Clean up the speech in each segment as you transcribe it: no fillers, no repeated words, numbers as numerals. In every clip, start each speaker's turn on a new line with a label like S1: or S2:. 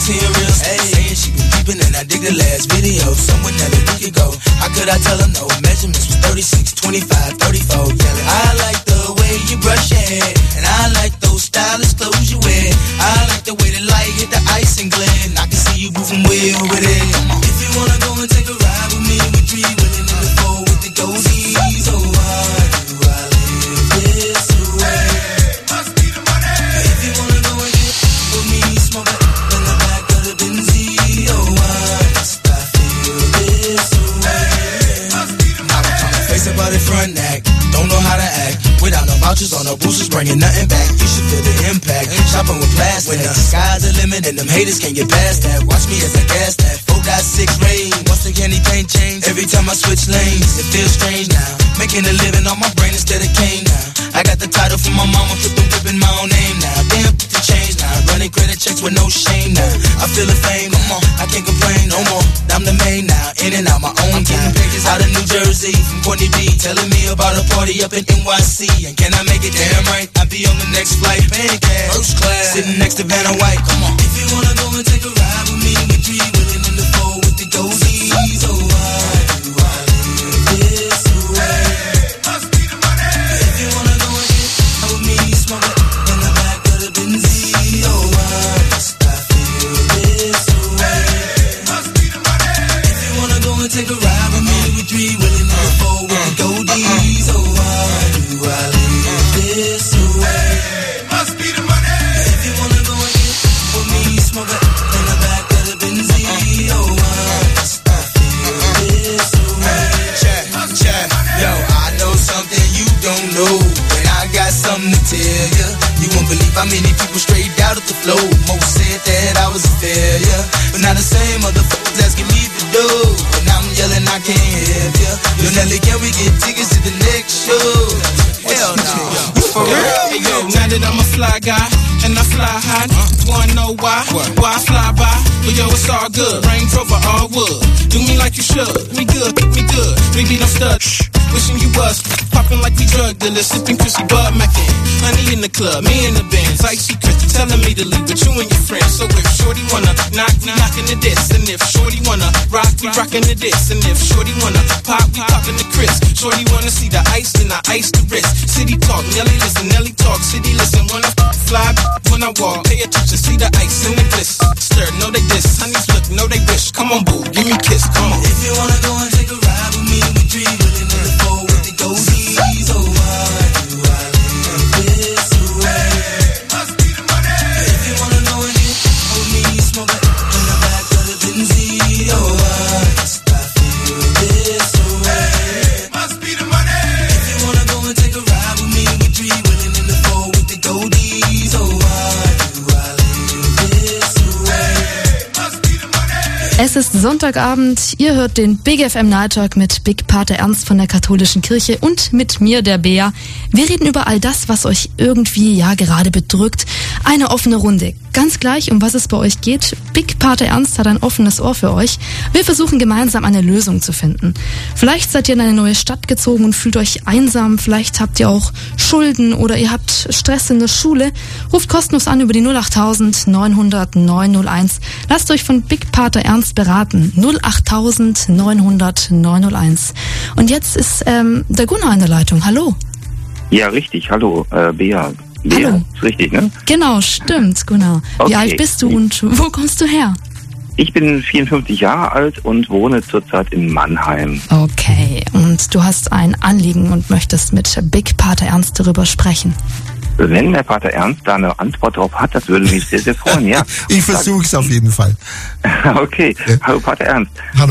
S1: royalty and real estate. Saying she been deepin' and I dig the last video. Someone tell her we could go. How could I tell her no? Measurements was 36, 25, 34. Yelling. I like the way you brush your hair, and I like those stylish clothes you wear. I like the way the light hit the ice and glint. I can see you moving way over there. If you wanna go and take a ride with me, we three willing in the four with the goldies. Oh, why do I live this way? Must be the money. If you wanna go and get with me, smoke it in the back of the Benzie. Oh, why must I feel this way? Must be the money. Now I'm face about the front neck. Don't know how to act. Without no vouchers or no boosters, bringing nothing back. You should feel the impact. Shopping with plastic. When the sky's the limit and them haters can't get past that. Watch me as I gas that. 4.6 range. Once again, anything change. Every time I switch lanes, it feels strange now. Making a living on my brain instead of cane now. I got the title from my mama, put the whip in my own name now. Damn, put the change now. Running credit checks with no shame now. I feel the fame, come on, I can't complain no more. I'm the main now, in and out my own town. Pages out of New Jersey from Courtney B, telling me about a party up in NYC. And can I make it damn right? I'll be on the next flight, paying cash, first class, sitting next to Vanna White. Come on. If you wanna go and take a ride with me, we three willing in the four with the goldies. Oh, why do I live this way? Must be the money. If you wanna go and get with me, smoke it in the back of the Benzie. Oh, why must I feel this way? Must be the money. If you wanna go and take a ride with me, we three willing in the four with the goldies. Oh, why do I live this way? Must be the money. If you wanna go and get with me, smoke it in the back of the Benzie. Oh, why must I feel this way? Check. Yo, I know something you don't know, and I got something to tell ya. You won't believe how many people straight out of the flow. Most said that I was a failure, but now the same motherfuckers asking me to do. And I'm yelling I can't help ya. Yo, Nelly, can we get tickets to the next show? Hell no.
S2: For real? Hey, yo, now that I'm a fly guy and I fly high, wanna know why? Why I fly by? Well, yo, it's all good. Range Rover, all wood. Do me like you should. We good. Baby, don't stud. Wishing you was popping like we drug dealers, sipping Chrissy Bud Mackin. Honey in the club, me in the Benz, icy Chris telling me to leave with you and your friends. So if Shorty wanna knock, we knockin' the diss. And if Shorty wanna rock, we rockin' the diss. And if Shorty wanna pop, we poppin' the Chris. Shorty wanna see the ice, then I ice the wrist. City talk, Nelly listen, Nelly talk, city listen. When I fly, when I walk, pay attention, see the ice in the bliss. Stir, know they diss, honeys look, know they wish. Come on, boo, give me a kiss, come on.
S1: If you wanna go and take a ride with me, we three willing in the four with the goldies. Oh, why do I live this way? Must be the money. If you wanna go and get with me, smoke it in the back of the Benzie. Oh, why must I feel this way? Must be the money. If you wanna go and take a ride with me, we three willing in the four with the goldies. Oh, why do I live this way? Must be the money.
S3: Es ist Sonntagabend, ihr hört den Big FM Night Talk mit Big Pater Ernst von der Katholischen Kirche und mit mir, der Bea. Wir reden über all das, was euch irgendwie gerade bedrückt. Eine offene Runde. Ganz gleich, um was es bei euch geht. Big Pater Ernst hat ein offenes Ohr für euch. Wir versuchen gemeinsam eine Lösung zu finden. Vielleicht seid ihr in eine neue Stadt gezogen und fühlt euch einsam. Vielleicht habt ihr auch Schulden oder ihr habt Stress in der Schule. Ruft kostenlos an über die 08000 900 901. Lasst euch von Big Pater Ernst beraten. 08000 900 901. Und jetzt ist der Gunnar in der Leitung. Hallo.
S4: Ja, richtig. Hallo, Bea.
S3: Hallo.
S4: Ist richtig, ne?
S3: Genau, stimmt, Gunnar.
S4: Okay.
S3: Wie alt bist du und wo kommst du her?
S4: Ich bin 54 Jahre alt und wohne zurzeit in Mannheim.
S3: Okay, und du hast ein Anliegen und möchtest mit Big Pater Ernst darüber sprechen.
S4: Wenn der Pater Ernst da eine Antwort drauf hat, das würde mich sehr, sehr freuen, ja.
S5: Ich versuche es auf jeden Fall.
S4: Okay, hallo Pater Ernst.
S5: Hallo.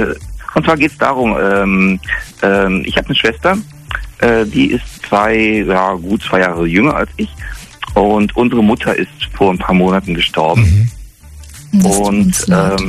S4: Und zwar geht es darum, ich habe eine Schwester, die ist gut 2 Jahre jünger als ich, und unsere Mutter ist vor ein paar Monaten gestorben. Und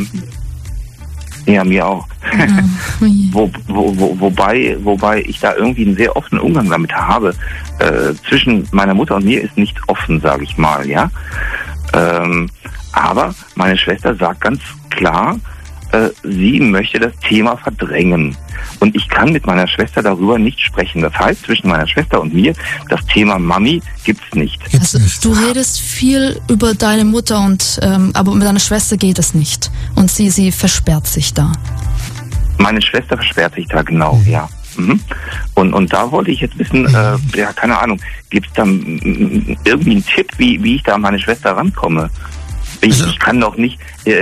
S4: ja, mir auch.
S3: Ja.
S4: Wobei ich da irgendwie einen sehr offenen Umgang damit habe. Zwischen meiner Mutter und mir ist nicht offen, sage ich mal, ja. Aber meine Schwester sagt ganz klar, sie möchte das Thema verdrängen. Und ich kann mit meiner Schwester darüber nicht sprechen. Das heißt, zwischen meiner Schwester und mir, das Thema Mami gibt's nicht.
S3: Also du redest viel über deine Mutter und aber mit deiner Schwester geht es nicht. Und sie versperrt sich da.
S4: Meine Schwester versperrt sich da, genau, ja. Mhm. Und da wollte ich jetzt wissen, ja, keine Ahnung, gibt's da irgendwie einen Tipp, wie ich da an meine Schwester rankomme? Ich kann doch nicht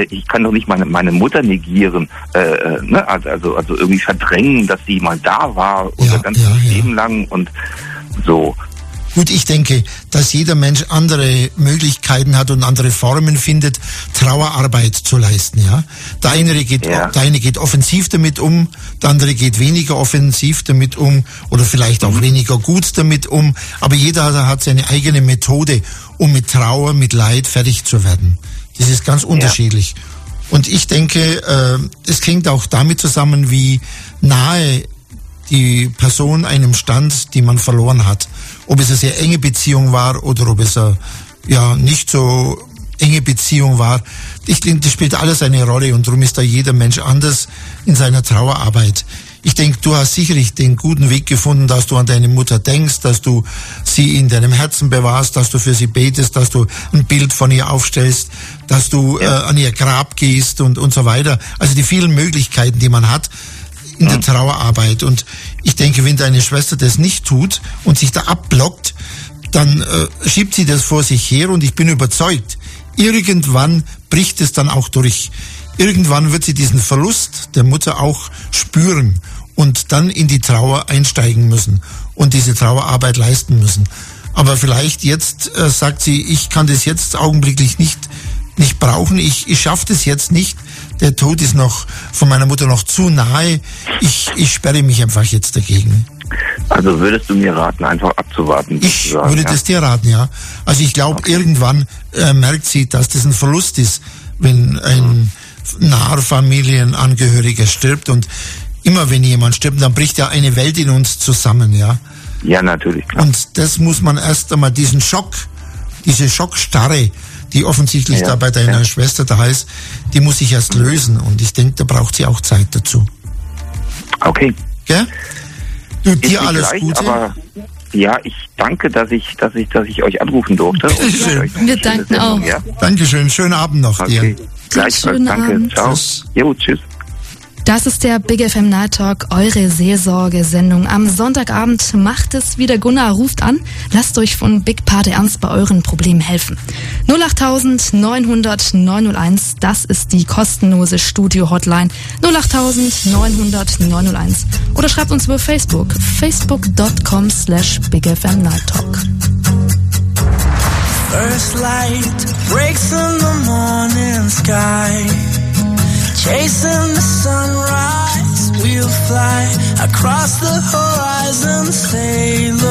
S4: meine Mutter negieren, ne? Also irgendwie verdrängen, dass sie mal da war unser ganzes Leben lang und so.
S5: Gut, ich denke, dass jeder Mensch andere Möglichkeiten hat und andere Formen findet, Trauerarbeit zu leisten, ja. Der eine geht offensiv damit um, der andere geht weniger offensiv damit um oder vielleicht auch weniger gut damit um, aber jeder hat seine eigene Methode, um mit Trauer, mit Leid fertig zu werden. Das ist ganz unterschiedlich. Und ich denke, es hängt auch damit zusammen, wie nahe die Person einem stand, die man verloren hat. Ob es eine sehr enge Beziehung war oder ob es eine nicht so enge Beziehung war. Ich denke, das spielt alles eine Rolle und darum ist da jeder Mensch anders in seiner Trauerarbeit. Ich denke, du hast sicherlich den guten Weg gefunden, dass du an deine Mutter denkst, dass du sie in deinem Herzen bewahrst, dass du für sie betest, dass du ein Bild von ihr aufstellst, dass du an ihr Grab gehst und so weiter. Also die vielen Möglichkeiten, die man hat in der Trauerarbeit. Und ich denke, wenn deine Schwester das nicht tut und sich da abblockt, dann schiebt sie das vor sich her und ich bin überzeugt, irgendwann bricht es dann auch durch. Irgendwann wird sie diesen Verlust der Mutter auch spüren und dann in die Trauer einsteigen müssen und diese Trauerarbeit leisten müssen. Aber vielleicht jetzt sagt sie, ich kann das jetzt augenblicklich nicht brauchen, ich schaffe das jetzt nicht. Der Tod ist noch von meiner Mutter noch zu nahe. Ich sperre mich einfach jetzt dagegen.
S4: Also würdest du mir raten, einfach abzuwarten?
S5: Ich würde das dir raten, ja. Also ich glaube, irgendwann merkt sie, dass das ein Verlust ist, wenn ein naher Familienangehöriger stirbt. Und immer wenn jemand stirbt, dann bricht ja eine Welt in uns zusammen, ja.
S4: Ja, natürlich, klar.
S5: Und das muss man erst einmal, diesen Schock, diese Schockstarre, die offensichtlich da bei deiner Schwester da ist, die muss sich erst lösen. Und ich denke, da braucht sie auch Zeit dazu.
S4: Okay.
S5: Gell? Du, dir alles Gute.
S4: Aber ja, ich danke, dass ich euch anrufen durfte.
S5: Bitteschön.
S3: Wir danken auch.
S4: Ja?
S5: Dankeschön. Schönen Abend noch dir.
S4: Gleichfalls, danke.
S3: Abend.
S4: Ciao.
S5: Tschüss.
S4: Jo, tschüss.
S3: Das ist der Big FM Night Talk, eure Seelsorgesendung. Am Sonntagabend macht es wieder Gunnar, ruft an. Lasst euch von Big Pate Ernst bei euren Problemen helfen. 08000 900 901, das ist die kostenlose Studio-Hotline. 08000 900 901. Oder schreibt uns über Facebook. Facebook.com/Big FM Night Talk.
S1: First light breaks in the morning sky. Chasing the sunrise, we'll fly across the horizon, sail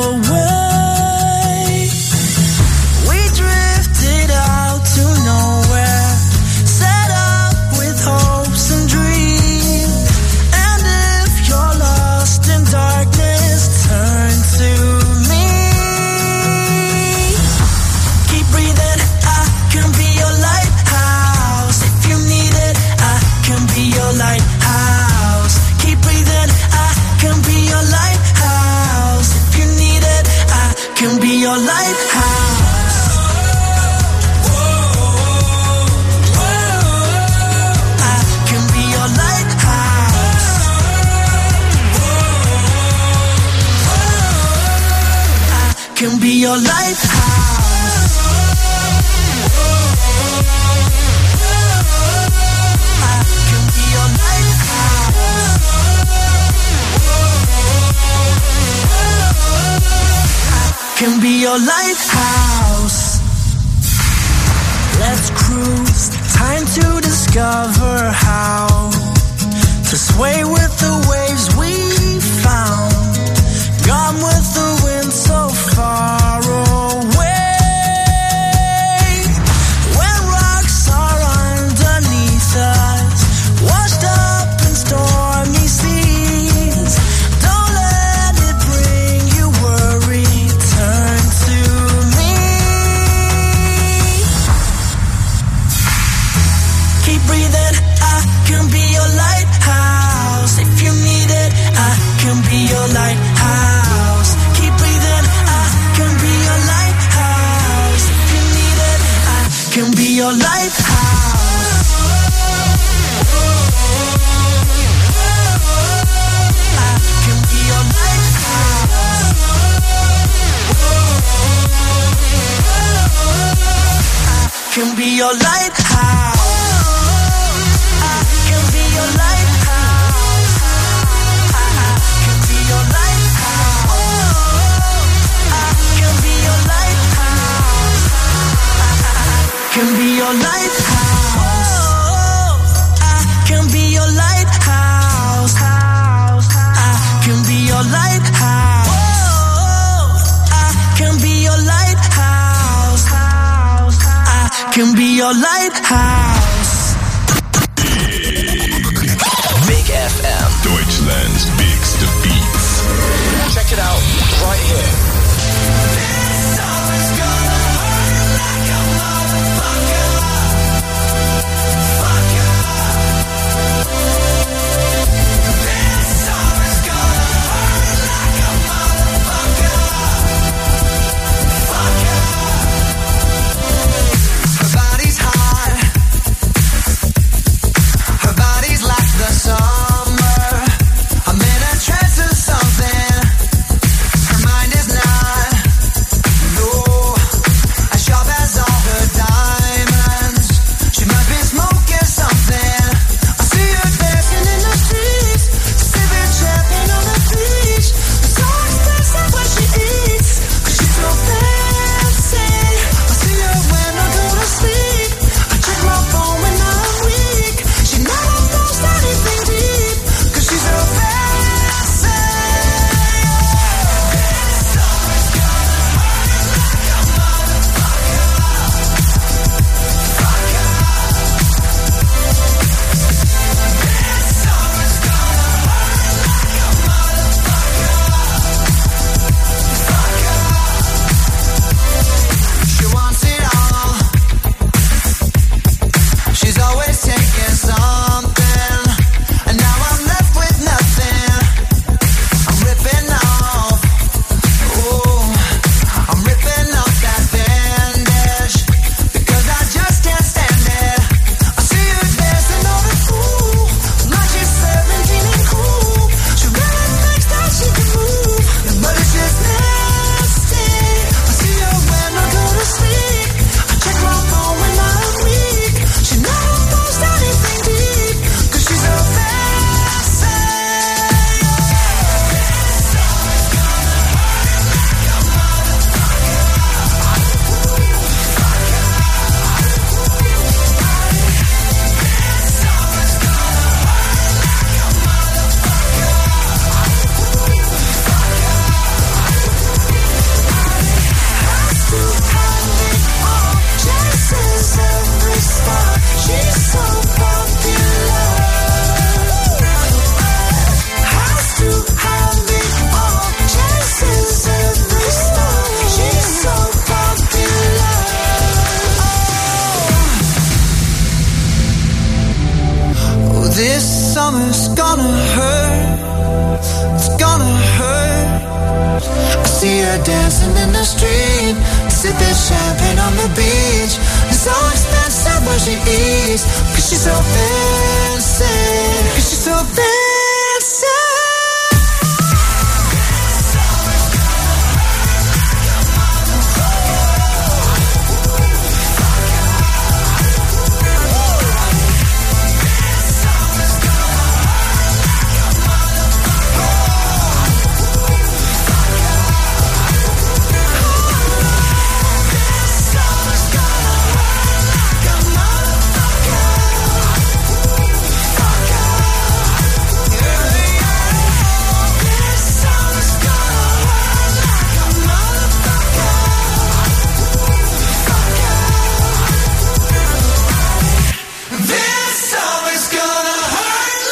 S1: away. We drifted out to nowhere, set up with hopes and dreams. And if you're lost in darkness, turn to me. Keep breathing, I can be your lighthouse. If you need it, can be your lighthouse. Keep breathing, I can be your lighthouse. If you need it, I can be your lighthouse. I can be your lighthouse. I can be your lighthouse. Can be your lighthouse. Let's cruise, time to discover how to sway with the waves we found. Gone with the wind so far away. When rocks are underneath us, washed up in stormy seas. Don't let it bring you worry. Turn to me. Keep breathing, I can be your lighthouse. If you need it, I can be your lighthouse. Keep breathing, I can be your lighthouse. If you need it, I can be your lighthouse. I can be your lighthouse. I can be your lighthouse. I can be your lighthouse. I can be your lighthouse. I can be your lighthouse. I can be your lighthouse. I can be your lighthouse. I can be your lighthouse. I can be your lighthouse. I can be your lighthouse.
S6: Big FM.
S7: Deutschland's biggest beats.
S6: Check it out right here.
S1: Her body's hot. Her body's like the summer. I'm in a trance or something. Her mind is not, no, as sharp as all her diamonds. She must be smoking something. I see her dancing in the streets, sipping champagne on the beach. It's so expensive what she eats, 'cause she's so fancy. I see her when I go to sleep. I check my phone when I'm weak. She never posts anything deep, 'cause she's so fancy. She wants it all. She's always taking something, and now I'm left with nothing. I'm ripping off, oh, I'm ripping off that bandage, because I just can't stand it. I see her dancing on the pool, like she's 17 and cool. She really thinks that she can move, but it's just nasty. I see her when I go to sleep. I check my phone when I'm weak. She never posts anything deep, 'cause she's so fancy. Chases every star. She's so popular. Has to have it all. Chases every star. She's so popular. Oh, this summer's gonna hurt. It's gonna hurt. I see her dancing in the street, sipping champagne on the beach. It's so expensive what she eats, 'cause she's so fancy. 'Cause she's so fancy.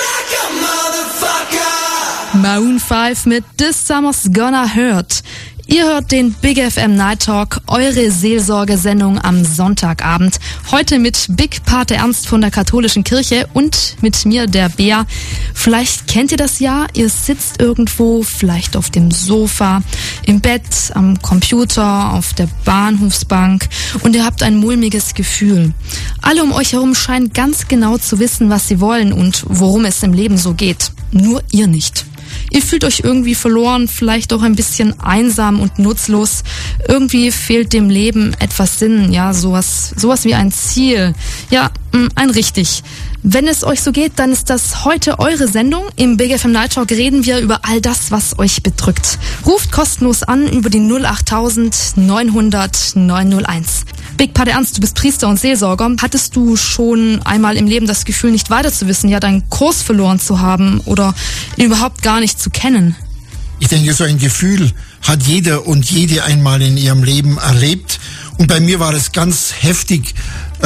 S3: Maroon 5 mit This Summer's Gonna Hurt. Ihr hört den Big FM Night Talk, eure Seelsorgesendung am Sonntagabend. Heute mit Big Pater Ernst von der Katholischen Kirche und mit mir, der Bea. Vielleicht kennt ihr das ja, ihr sitzt irgendwo, vielleicht auf dem Sofa, im Bett, am Computer, auf der Bahnhofsbank und ihr habt ein mulmiges Gefühl. Alle um euch herum scheinen ganz genau zu wissen, was sie wollen und worum es im Leben so geht. Nur ihr nicht. Ihr fühlt euch irgendwie verloren, vielleicht auch ein bisschen einsam und nutzlos. Irgendwie fehlt dem Leben etwas Sinn, ja, sowas wie ein Ziel. Ja, ein richtig. Wenn es euch so geht, dann ist das heute eure Sendung. Im Big FM Night Talk reden wir über all das, was euch bedrückt. Ruft kostenlos an über die 08000 900 901. Big Pater Ernst, du bist Priester und Seelsorger. Hattest du schon einmal im Leben das Gefühl, nicht weiter zu wissen, ja, deinen Kurs verloren zu haben oder ihn überhaupt gar nicht zu kennen?
S5: Ich denke, so ein Gefühl hat jeder und jede einmal in ihrem Leben erlebt. Und bei mir war es ganz heftig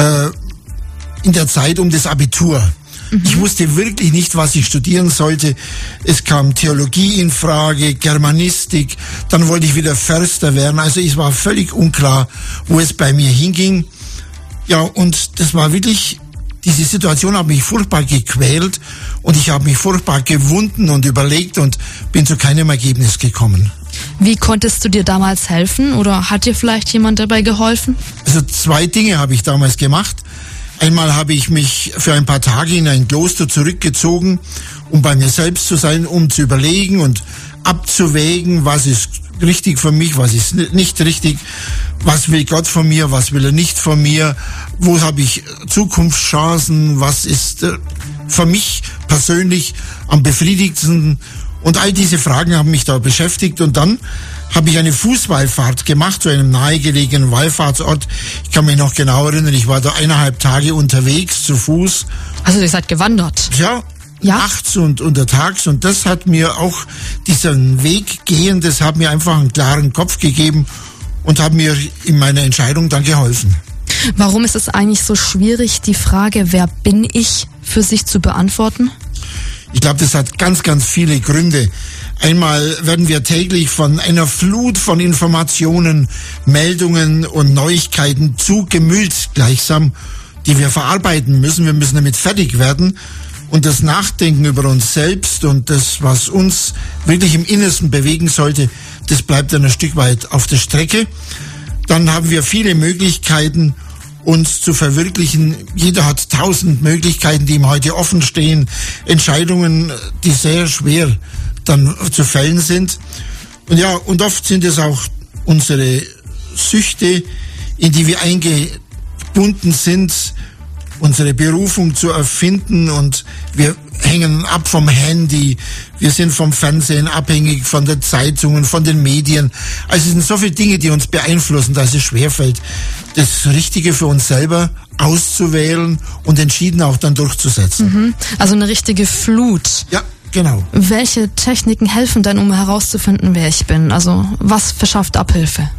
S5: in der Zeit um das Abitur. Ich wusste wirklich nicht, was ich studieren sollte. Es kam Theologie in Frage, Germanistik, dann wollte ich wieder Förster werden. Also es war völlig unklar, wo es bei mir hinging. Ja, und das war wirklich, diese Situation hat mich furchtbar gequält und ich habe mich furchtbar gewunden und überlegt und bin zu keinem Ergebnis gekommen.
S3: Wie konntest du dir damals helfen oder hat dir vielleicht jemand dabei geholfen?
S5: Also 2 Dinge habe ich damals gemacht. Einmal habe ich mich für ein paar Tage in ein Kloster zurückgezogen, um bei mir selbst zu sein, um zu überlegen und abzuwägen, was ist richtig für mich, was ist nicht richtig, was will Gott von mir, was will er nicht von mir, wo habe ich Zukunftschancen, was ist für mich persönlich am befriedigendsten. Und all diese Fragen haben mich da beschäftigt und dann habe ich eine Fußwallfahrt gemacht zu einem nahegelegenen Wallfahrtsort. Ich kann mich noch genau erinnern, ich war da 1,5 Tage unterwegs zu Fuß.
S3: Also ihr seid gewandert?
S5: Ja, nachts und untertags und das hat mir auch diesen Weg gehen, das hat mir einfach einen klaren Kopf gegeben und hat mir in meiner Entscheidung dann geholfen.
S3: Warum ist es eigentlich so schwierig, die Frage, wer bin ich, für sich zu beantworten?
S5: Ich glaube, das hat ganz, ganz viele Gründe. Einmal werden wir täglich von einer Flut von Informationen, Meldungen und Neuigkeiten zugemüllt gleichsam, die wir verarbeiten müssen. Wir müssen damit fertig werden. Und das Nachdenken über uns selbst und das, was uns wirklich im Innersten bewegen sollte, das bleibt dann ein Stück weit auf der Strecke. Dann haben wir viele Möglichkeiten, uns zu verwirklichen. Jeder hat 1000 Möglichkeiten, die ihm heute offen stehen. Entscheidungen, die sehr schwer dann zu fällen sind. Und ja, und oft sind es auch unsere Süchte, in die wir eingebunden sind, unsere Berufung zu erfinden und wir hängen ab vom Handy, wir sind vom Fernsehen abhängig, von den Zeitungen, von den Medien. Also es sind so viele Dinge, die uns beeinflussen, dass es schwerfällt, das Richtige für uns selber auszuwählen und entschieden auch dann durchzusetzen.
S3: Also eine richtige Flut.
S5: Ja, genau.
S3: Welche Techniken helfen denn, um herauszufinden, wer ich bin? Also was verschafft Abhilfe?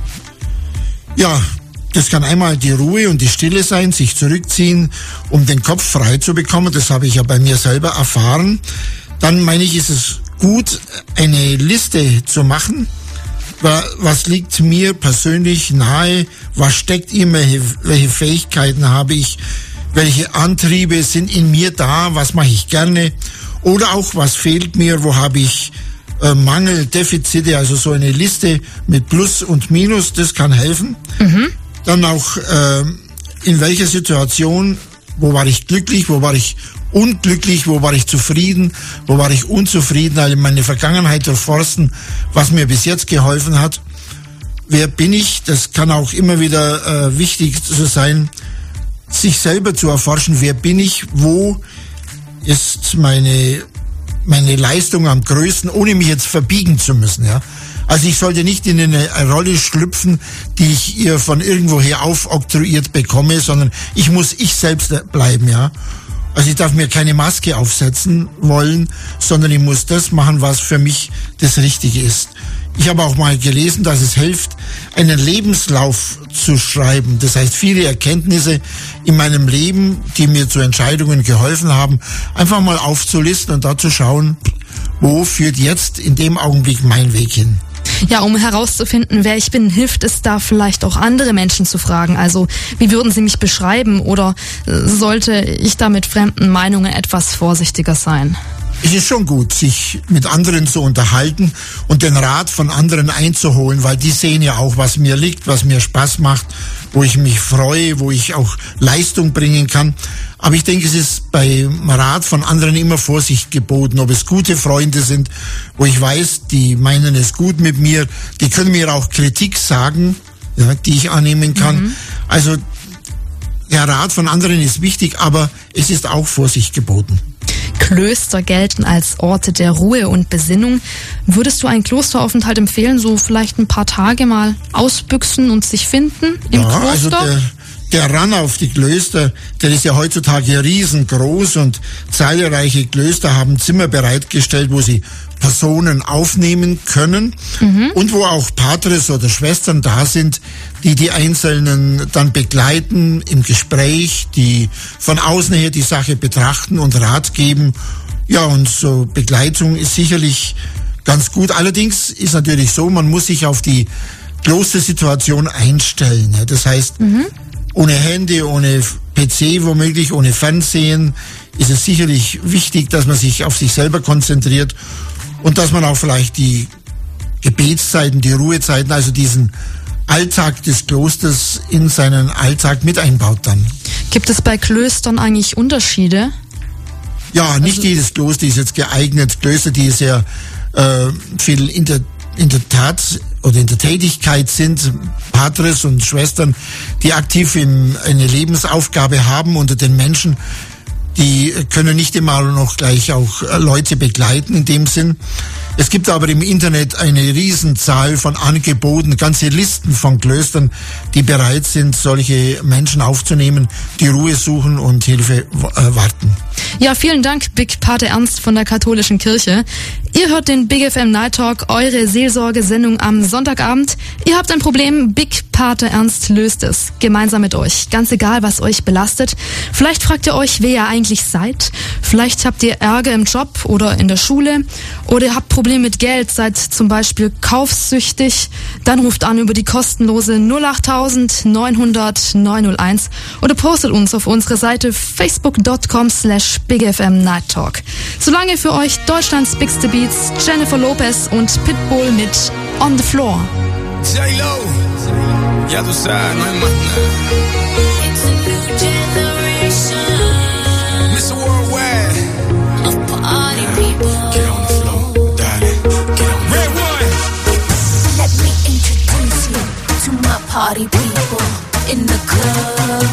S5: Ja, das kann einmal die Ruhe und die Stille sein, sich zurückziehen, um den Kopf frei zu bekommen. Das habe ich ja bei mir selber erfahren. Dann meine ich, ist es gut, eine Liste zu machen. Was liegt mir persönlich nahe? Was steckt in mir? Welche Fähigkeiten habe ich? Welche Antriebe sind in mir da? Was mache ich gerne? Oder auch, was fehlt mir? Wo habe ich Mangel, Defizite? Also so eine Liste mit Plus und Minus, das kann helfen. Dann auch, in welcher Situation, wo war ich glücklich, wo war ich unglücklich, wo war ich zufrieden, wo war ich unzufrieden, also meine Vergangenheit durchforsten, was mir bis jetzt geholfen hat. Wer bin ich? Das kann auch immer wieder wichtig zu sein, sich selber zu erforschen. Wer bin ich? Wo ist meine Leistung am größten, ohne mich jetzt verbiegen zu müssen, ja? Also ich sollte nicht in eine Rolle schlüpfen, die ich ihr von irgendwoher aufoktroyiert bekomme, sondern ich muss ich selbst bleiben, ja. Also ich darf mir keine Maske aufsetzen wollen, sondern ich muss das machen, was für mich das Richtige ist. Ich habe auch mal gelesen, dass es hilft, einen Lebenslauf zu schreiben. Das heißt, viele Erkenntnisse in meinem Leben, die mir zu Entscheidungen geholfen haben, einfach mal aufzulisten und da zu schauen, wo führt jetzt in dem Augenblick mein Weg hin.
S3: Ja, um herauszufinden, wer ich bin, hilft es da vielleicht auch andere Menschen zu fragen. Also, wie würden sie mich beschreiben oder sollte ich da mit fremden Meinungen etwas vorsichtiger sein?
S5: Es ist schon gut, sich mit anderen zu unterhalten und den Rat von anderen einzuholen, weil die sehen ja auch, was mir liegt, was mir Spaß macht, wo ich mich freue, wo ich auch Leistung bringen kann. Aber ich denke, es ist beim Rat von anderen immer Vorsicht geboten, ob es gute Freunde sind, wo ich weiß, die meinen es gut mit mir, die können mir auch Kritik sagen, ja, die ich annehmen kann. Also der Rat von anderen ist wichtig, aber es ist auch Vorsicht geboten.
S3: Klöster gelten als Orte der Ruhe und Besinnung. Würdest du einen Klosteraufenthalt empfehlen, so vielleicht ein paar Tage mal ausbüchsen und sich finden im Kloster?
S5: Also der Run auf die Klöster, der ist ja heutzutage riesengroß und zahlreiche Klöster haben Zimmer bereitgestellt, wo sie Personen aufnehmen können und wo auch Patres oder Schwestern da sind, die die Einzelnen dann begleiten im Gespräch, die von außen her die Sache betrachten und Rat geben. Ja, und so Begleitung ist sicherlich ganz gut. Allerdings ist natürlich so, man muss sich auf die Klostersituation einstellen. Ja. Das heißt, ohne Handy, ohne PC womöglich, ohne Fernsehen ist es sicherlich wichtig, dass man sich auf sich selber konzentriert und dass man auch vielleicht die Gebetszeiten, die Ruhezeiten, also diesen Alltag des Klosters in seinen Alltag mit einbaut dann.
S3: Gibt es bei Klöstern eigentlich Unterschiede?
S5: Ja, nicht jedes Kloster ist jetzt geeignet. Klöster, die sehr viel in der Tat oder in der Tätigkeit sind, Patres und Schwestern, die aktiv eine Lebensaufgabe haben unter den Menschen, die können nicht immer noch gleich auch Leute begleiten in dem Sinn. Es gibt aber im Internet eine Riesenzahl von Angeboten, ganze Listen von Klöstern, die bereit sind, solche Menschen aufzunehmen, die Ruhe suchen und Hilfe warten.
S3: Ja, vielen Dank, Big Pater Ernst von der Katholischen Kirche. Ihr hört den Big FM Night Talk, eure Seelsorgesendung am Sonntagabend. Ihr habt ein Problem, Big Pater Ernst löst es. Gemeinsam mit euch. Ganz egal, was euch belastet. Vielleicht fragt ihr euch, wer ihr eigentlich seid. Vielleicht habt ihr Ärger im Job oder in der Schule. Oder ihr habt Probleme mit Geld, seid zum Beispiel kaufsüchtig. Dann ruft an über die kostenlose 08000 900 901 oder postet uns auf unsere Seite facebook.com/BigFM Night Talk. Solange für euch Deutschlands bigste Beats, Jennifer Lopez und Pitbull mit On the Floor.
S2: J-Lo, ya tú sabes, no hay más nada.
S8: It's a new generation
S2: Mr. Worldwide,
S8: of party people.
S2: get on the floor, darling, get on the Red One.
S8: Let me introduce you to my party people in the club.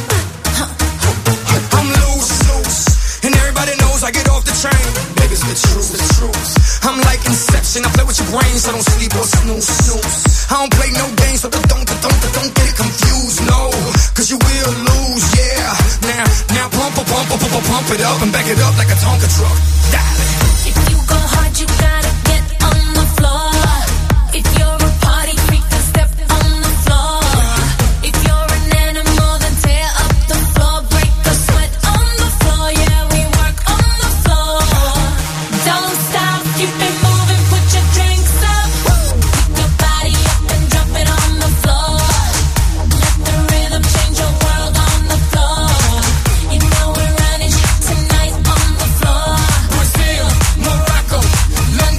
S2: I'm loose, and everybody knows I get off the train. Baby's the truth. I'm like Inception, I play with your brains, so don't sleep or snooze. I don't play no games, so don't get it confused, no, cause you will lose, yeah. Now pump it up and back it up like a Tonka truck.
S8: If you go hard, you gotta get on the floor. If you're a party freak, then step on the floor. If you're an animal, then tear up the floor. Break a sweat on the floor, yeah, we work on the floor. Don't stop, keep it moving, put your drinks up. Pick your body up and drop it on the floor. Let the rhythm change your world on the floor. You know we're running tonight on the floor.
S2: Brazil, Morocco, London,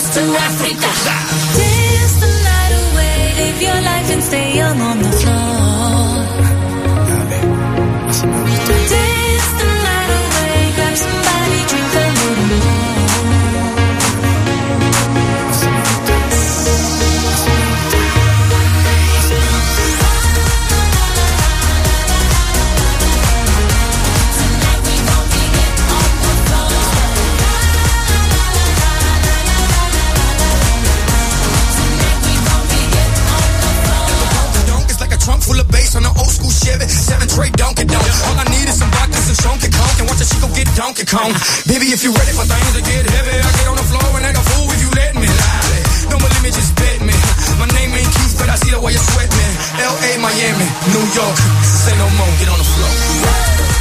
S8: Paris to Africa. Dance the night away, live your life and stay young on the floor. Dance the night away, grab somebody, drink a little more.
S9: Full of bass on an old school Chevy, 7 tray Donkey Donk. All I need is some vodka, some Chunky Conk, and watch a Chico get Donkey Kong. Baby, if you ready for things to get heavy, I get on the floor and act a fool if you let me. Don't believe me, just bet me. My name ain't Keith, but I see the way you sweat me. L.A., Miami, New York, say no more, get on the floor.